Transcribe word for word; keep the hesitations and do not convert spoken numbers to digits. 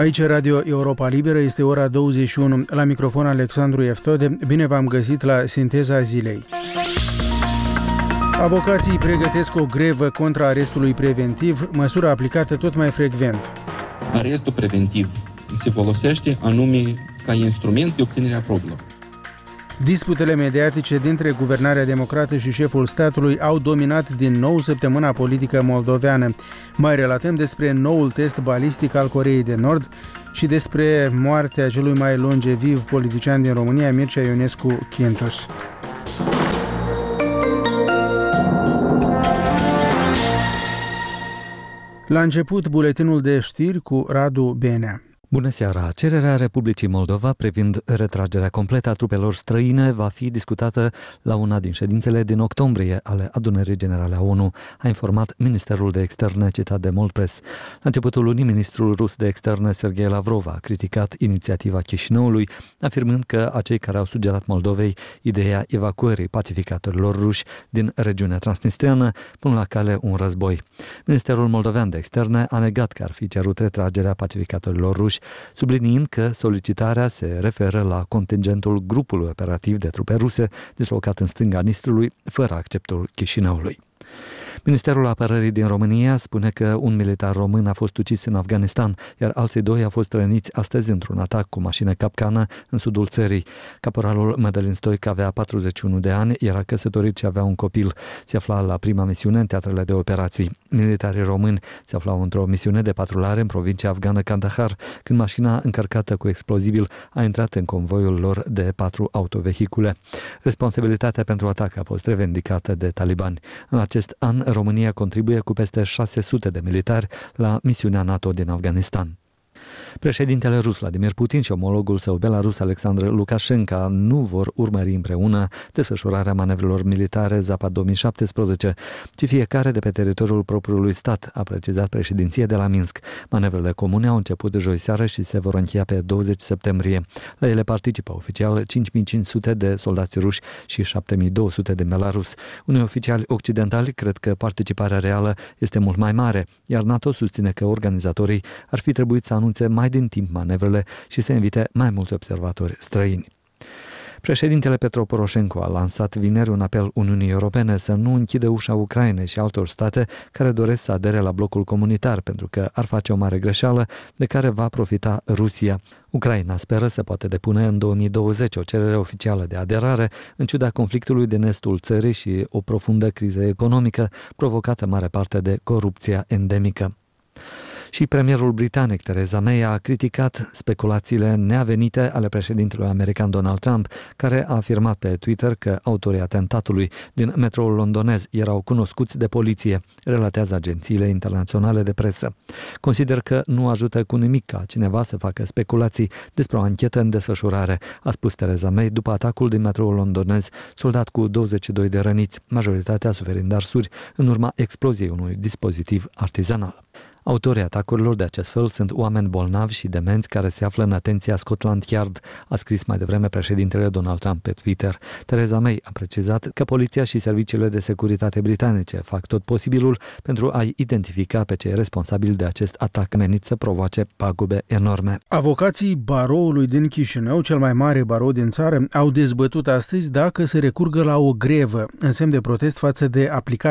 Aici Radio Europa Liberă, este ora douăzeci și unu. La microfon Alexandru Eftode. Bine v-am găsit la Sinteza Zilei. Avocații pregătesc o grevă contra arestului preventiv, măsură aplicată tot mai frecvent. Arestul preventiv se folosește anume ca instrument de obținere a probelor. Disputele mediatice dintre guvernarea democrată și șeful statului au dominat din nou săptămâna politică moldoveană. Mai relatăm despre noul test balistic al Coreei de Nord și despre moartea celui mai longeviv politician din România, Mircea Ionescu Chintos. La început, buletinul de știri cu Radu Benea. Bună seara! Cererea Republicii Moldova privind retragerea completă a trupelor străine va fi discutată la una din ședințele din octombrie ale Adunării Generale a ONU, a informat Ministerul de Externe citat de Moldpress. La începutul lunii, ministrul rus de externe Sergei Lavrov a criticat inițiativa Chișinăului, afirmând că acei care au sugerat Moldovei ideea evacuării pacificatorilor ruși din regiunea transnistriană pun la cale un război. Ministerul moldovean de externe a negat că ar fi cerut retragerea pacificatorilor ruși, subliniind că solicitarea se referă la contingentul grupului operativ de trupe ruse dislocat în stânga Nistrului, fără acceptul Chișinăului. Ministerul Apărării din România spune că un militar român a fost ucis în Afganistan, iar alții doi au fost răniți astăzi într-un atac cu mașină capcană în sudul țării. Caporalul Mădălin Stoica avea patruzeci și unu de ani, era căsătorit și avea un copil. Se afla la prima misiune în teatrele de operații. Militarii români se aflau într-o misiune de patrulare în provincia afgană Kandahar, când mașina încărcată cu explozibil a intrat în convoiul lor de patru autovehicule. Responsabilitatea pentru atac a fost revendicată de talibani. În acest an, România contribuie cu peste șase sute de militari la misiunea NATO din Afganistan. Președintele rus Vladimir Putin și omologul său belarus Alexandru Lukashenko nu vor urmări împreună desfășurarea manevrelor militare Zapad două mii șaptesprezece, ci fiecare de pe teritoriul propriului stat, a precizat președinția de la Minsk. Manevrele comune au început de joi seară și se vor încheia pe douăzeci septembrie. La ele participă oficial cinci mii cinci sute de soldați ruși și șapte mii două sute de belarus. Unii oficiali occidentali cred că participarea reală este mult mai mare, iar NATO susține că organizatorii ar fi trebuit să anunțe mai din timp manevrele și să invite mai mulți observatori străini. Președintele Petro Poroșenko a lansat vineri un apel Uniunii Europene să nu închidă ușa Ucrainei și altor state care doresc să adere la blocul comunitar, pentru că ar face o mare greșeală de care va profita Rusia. Ucraina speră să poată depune în două mii douăzeci o cerere oficială de aderare, în ciuda conflictului din estul țării și o profundă criză economică provocată în mare parte de corupția endemică. Și premierul britanic Theresa May a criticat speculațiile neavenite ale președintelui american Donald Trump, care a afirmat pe Twitter că autorii atentatului din metroul londonez erau cunoscuți de poliție, relatează agențiile internaționale de presă. Consider că nu ajută cu nimic ca cineva să facă speculații despre o anchetă în desfășurare, a spus Theresa May după atacul din metroul londonez, soldat cu douăzeci și doi de răniți, majoritatea suferind arsuri în urma exploziei unui dispozitiv artizanal. Autorii atacurilor de acest fel sunt oameni bolnavi și demenți care se află în atenția Scotland Yard, a scris mai devreme președintele Donald Trump pe Twitter. Theresa May a precizat că poliția și serviciile de securitate britanice fac tot posibilul pentru a-i identifica pe cei responsabili de acest atac menit să provoace pagube enorme. Avocații baroului din Chișinău, cel mai mare barou din țară, au dezbătut astăzi dacă să recurgă la o grevă, în semn de protest față de aplicarea